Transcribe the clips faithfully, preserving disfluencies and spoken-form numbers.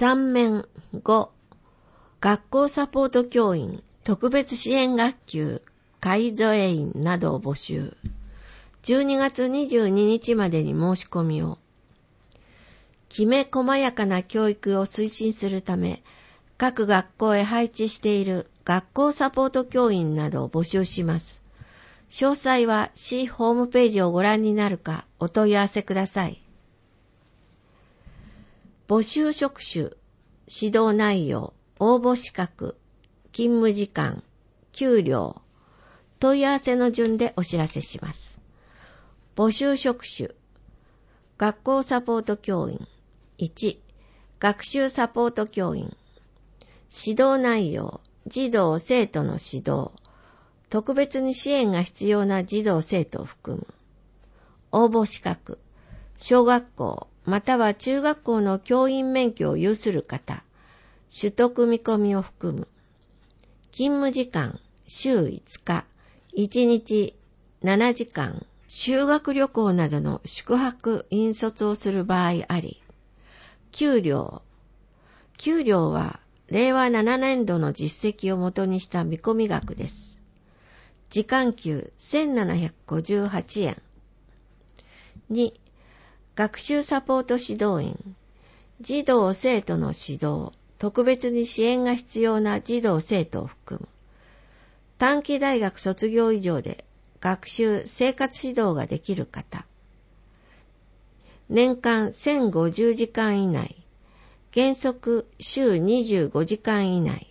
さん面ご、学校サポート教員、特別支援学級、介添え員などを募集。じゅうにがつにじゅうににちまでに申し込みを。きめ細やかな教育を推進するため、各学校へ配置している学校サポート教員などを募集します。詳細は市ホームページをご覧になるかお問い合わせください。募集職種、指導内容、応募資格、勤務時間、給料、問い合わせの順でお知らせします。募集職種、学校サポート教員、いち、学習サポート教員、指導内容、児童生徒の指導、特別に支援が必要な児童生徒を含む。応募資格、小学校または中学校の教員免許を有する方、取得見込みを含む。勤務時間、週いつか、いちにちななじかん、修学旅行などの宿泊引率をする場合あり。給料。給料はれいわななねんどの実績をもとにした見込み額です。時間給せんななひゃくごじゅうはちえん。に、学習サポート指導員。児童生徒の指導、特別に支援が必要な児童生徒を含む。短期大学卒業以上で学習生活指導ができる方。年間せんごじゅうじかん以内。原則週にじゅうごじかん以内。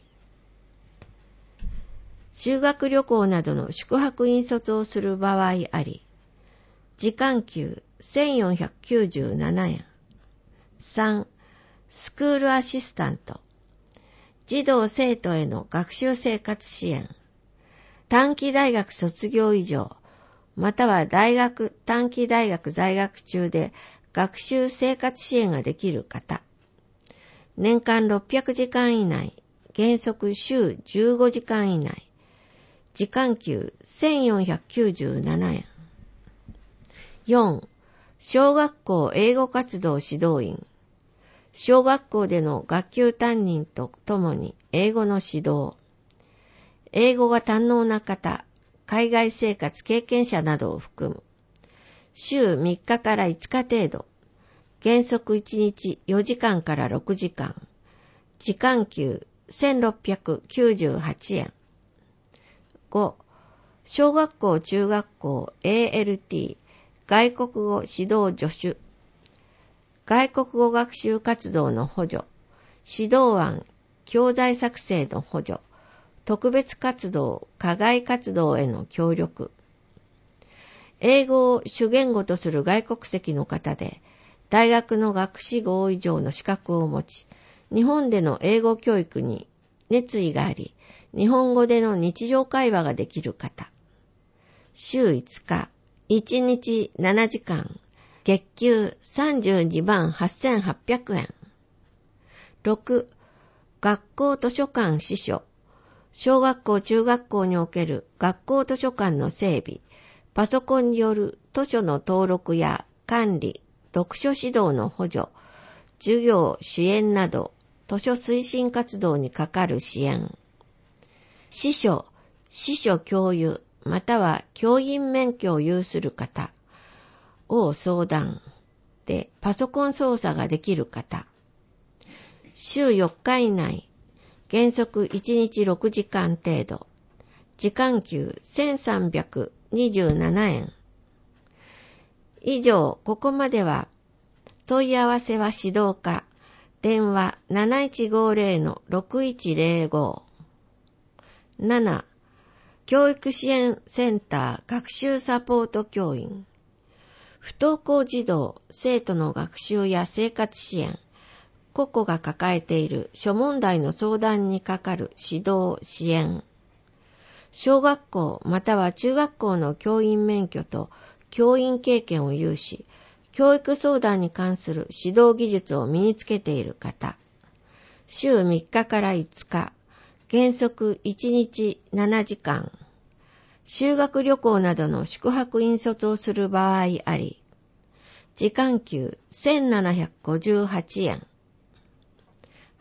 修学旅行などの宿泊引率をする場合あり。時間給せんよんひゃくきゅうじゅうななえん。さん、スクールアシスタント。児童生徒への学習生活支援。短期大学卒業以上、または大学、短期大学在学中で学習生活支援ができる方。年間ろっぴゃくじかん以内、原則週じゅうごじかん以内。時間給せんよんひゃくきゅうじゅうななえん。よん、小学校英語活動指導員。小学校での学級担任とともに英語の指導。英語が堪能な方、海外生活経験者などを含む。週みっかからいつか程度。原則いちにちよじかんからろくじかん。時間給せんろっぴゃくきゅうじゅうはちえん。ご、小学校中学校 エーエルティー 外国語指導助手。外国語学習活動の補助。指導案、教材作成の補助。特別活動、課外活動への協力。英語を主言語とする外国籍の方で、大学の学士号以上の資格を持ち、日本での英語教育に熱意があり、日本語での日常会話ができる方。週いつか、いちにちななじかん、月給さんじゅうにまんはっせんはっぴゃくえん。ろく、学校図書館司書。小学校中学校における学校図書館の整備、パソコンによる図書の登録や管理、読書指導の補助、授業支援など図書推進活動にかかる支援。司書、司書教諭または教員免許を有する方を相談でパソコン操作ができる方。週よっか以内、原則いちにちろくじかん程度。時間給せんさんびゃくにじゅうななえん。以上、ここまでは問い合わせは指導課、電話 なないちごーぜろ のろくいちぜろご。なな、教育支援センター学習サポート教員。不登校児童、生徒の学習や生活支援。個々が抱えている諸問題の相談にかかる指導支援。小学校または中学校の教員免許と教員経験を有し、教育相談に関する指導技術を身につけている方。週みっかからいつか、原則いちにちななじかん。修学旅行などの宿泊引率をする場合あり。時間給せんななひゃくごじゅうはちえん。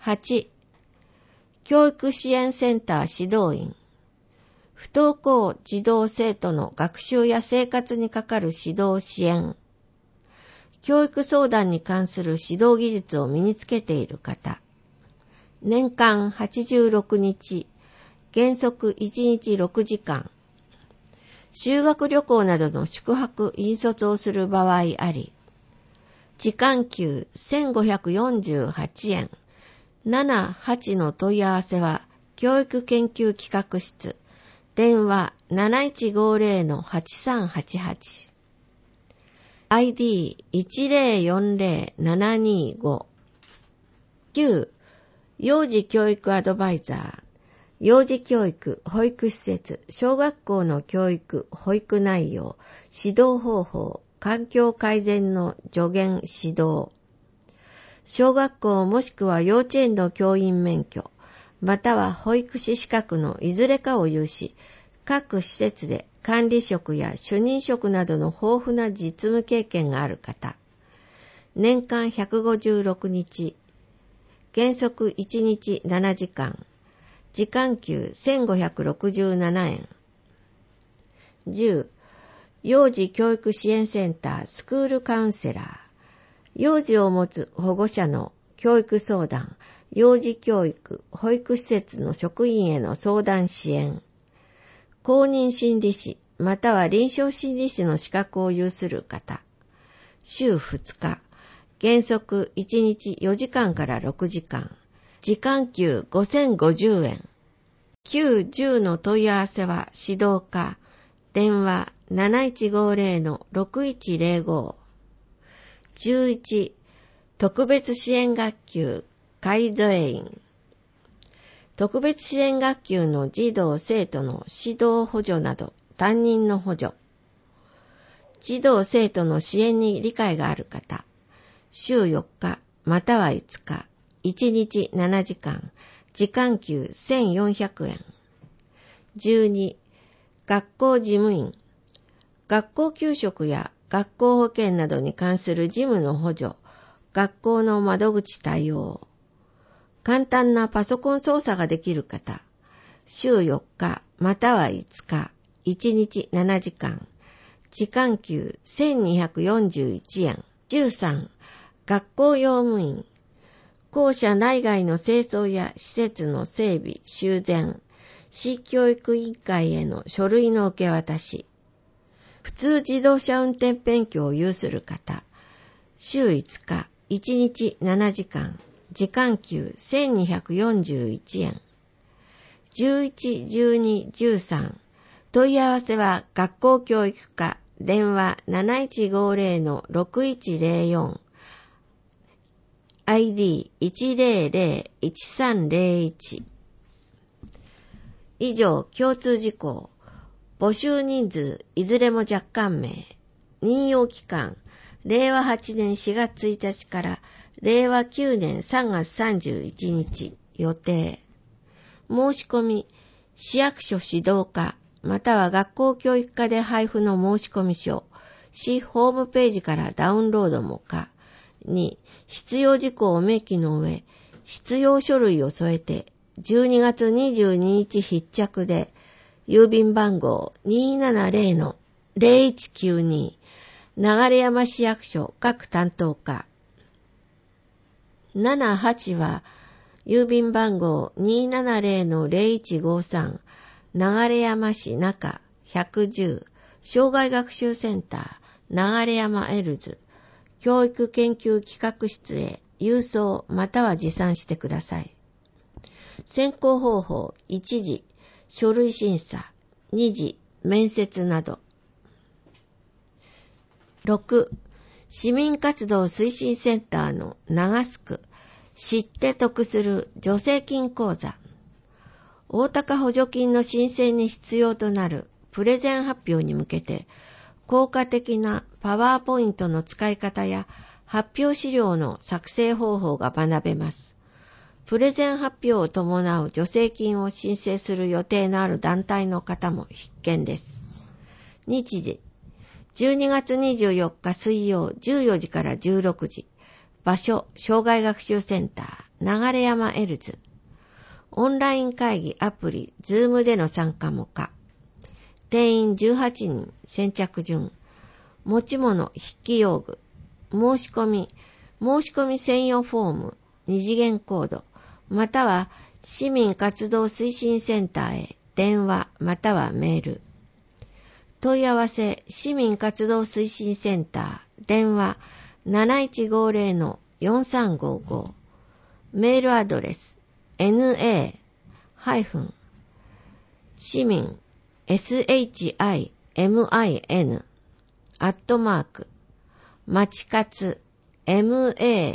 はち、教育支援センター指導員。不登校児童生徒の学習や生活にかかる指導支援。教育相談に関する指導技術を身につけている方。年間はちじゅうろくにち、原則いちにちろくじかん。修学旅行などの宿泊引率をする場合あり。時間給せんごひゃくよんじゅうはちえん。ななはちの問い合わせは教育研究企画室。電話 なないちごぜろのはちさんはちはち。アイディーいちぜろよんぜろななにご。きゅう、幼児教育アドバイザー。幼児教育、保育施設、小学校の教育、保育内容、指導方法、環境改善の助言指導。小学校もしくは幼稚園の教員免許、または保育士資格のいずれかを有し、各施設で管理職や主任職などの豊富な実務経験がある方。年間ひゃくごじゅうろくにち、原則いちにちななじかん、時間給せんごひゃくろくじゅうななえん。じゅう、幼児教育支援センタースクールカウンセラー。幼児を持つ保護者の教育相談、幼児教育、保育施設の職員への相談支援。公認心理師、または臨床心理師の資格を有する方。週ふつか、原則いちにちよじかんからろくじかん。時間給ごせんごじゅうえん。きゅう、じゅうの問い合わせは指導課。電話 なないちごぜろのろくいちぜろご。じゅういち、特別支援学級介添員。特別支援学級の児童生徒の指導補助など担任の補助。児童生徒の支援に理解がある方。週よっかまたはいつか、いちにちななじかん、時間給せんよんひゃくえん。じゅうに、学校事務員。学校給食や学校保健などに関する事務の補助、学校の窓口対応。簡単なパソコン操作ができる方。週よっかまたはいつか、いちにちななじかん、時間給せんにひゃくよんじゅういちえん。じゅうさん、学校用務員。校舎内外の清掃や施設の整備、修繕、市教育委員会への書類の受け渡し。普通自動車運転免許を有する方。週いつか、いちにちななじかん、時間給せんにひゃくよんじゅういちえん。じゅういち、じゅうに、じゅうさん。問い合わせは学校教育課。電話 なないちごぜろのろくいちぜろよん。アイディーいちぜろぜろいちさんぜろいち。以上、共通事項。募集人数、いずれも若干名。任用期間、れいわはちねんしがつついたちかられいわきゅうねんさんがつさんじゅういちにち予定。申し込み、市役所指導課、または学校教育課で配布の申込書、市ホームページからダウンロードも可。に、必要事項を明記の上、必要書類を添えて、じゅうにがつにじゅうににち必着で、郵便番号 にーななぜろのぜろいちきゅうに、流山市役所各担当課。ななはちは、郵便番号 にーななぜろのぜろいちごさん、流山市中ひゃくじゅう、障害学習センター、流山エルズ、教育研究企画室へ郵送または持参してください。選考方法いちじ、書類審査、にじ、面接など。ろく、市民活動推進センターの長須区、知って得する助成金講座。大高補助金の申請に必要となるプレゼン発表に向けて、効果的なパワーポイントの使い方や発表資料の作成方法が学べます。プレゼン発表を伴う助成金を申請する予定のある団体の方も必見です。日時、じゅうにがつにじゅうよっか水曜じゅうよじからじゅうろくじ。場所、障害学習センタ流山エルズ。オンライン会議アプリ、ズームでの参加も可。定員じゅうはちにん、先着順。持ち物、筆記用具。申し込み、申し込み専用フォーム、二次元コード、または市民活動推進センターへ電話またはメール。問い合わせ、市民活動推進センター、電話 なないちごぜろのよんさんごご。メールアドレス、エヌエー 市民 シミン アットマークまちかつ マ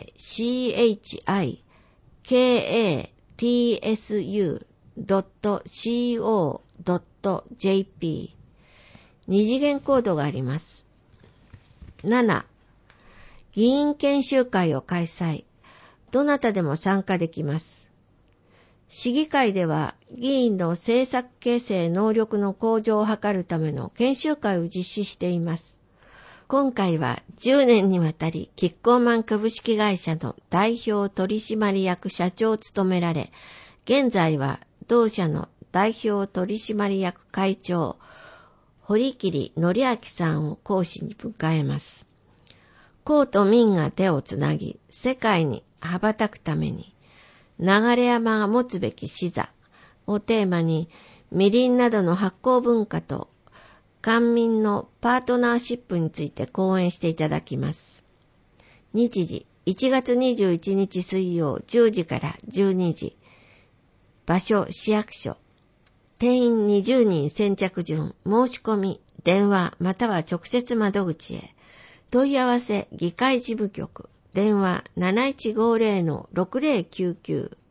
チカツ ドット シーオー ドット ジェーピー 二次元コードがあります。なな. 議員研修会を開催。どなたでも参加できます。市議会では議員の政策形成能力の向上を図るための研修会を実施しています。今回はじゅうねんにわたりキッコーマン株式会社の代表取締役社長を務められ、現在は同社の代表取締役会長、堀切則明さんを講師に迎えます。公と民が手をつなぎ、世界に羽ばたくために、流山が持つべき視座をテーマに、みりんなどの発酵文化と官民のパートナーシップについて講演していただきます。日時、いちがつにじゅういちにち水曜じゅうじからじゅうにじ。場所、市役所。定員にじゅうにん先着順。申し込み、電話または直接窓口へ。問い合わせ、議会事務局。電話 なないちごぜろのろくぜろきゅうきゅう。